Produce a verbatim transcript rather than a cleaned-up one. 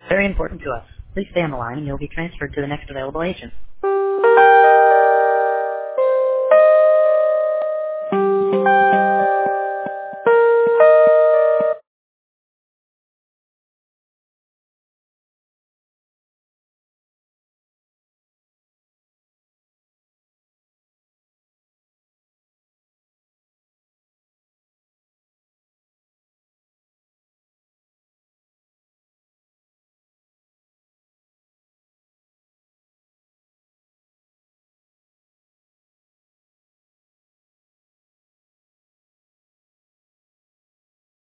Very important to us. Please stay on the line and you'll be transferred to the next available agent.